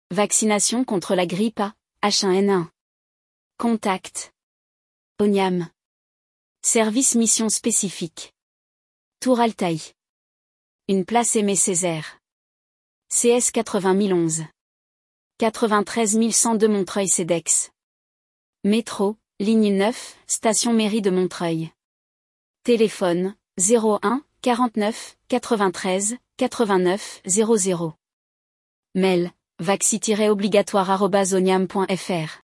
Vaccination contre la grippe A, H1N1. Contact. ONIAM. Service mission spécifique. Tour Altaï. Une place Aimé Césaire. CS 80011. 93 102 Montreuil-Cedex. Métro, ligne 9, station mairie de Montreuil. Téléphone, 01 49 93 89 00. Mail, vaccin-obligatoire@oniam.fr